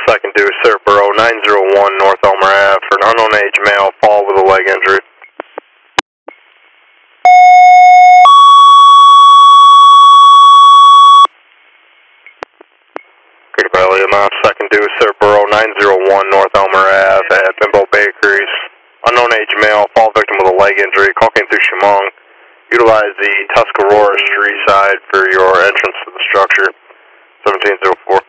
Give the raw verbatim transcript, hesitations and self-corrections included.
second due, Cerbero, nine zero one North Elmer Ave for an unknown age male, fall with a leg injury. Greater Valley, amount second due, Cerbero, nine zero one North Elmer Ave at Bimbo Bakeries. Unknown age male, fall victim with a leg injury, call came through Chemung. Utilize the Tuscarora Street side for your entrance to the structure, seventeen oh four.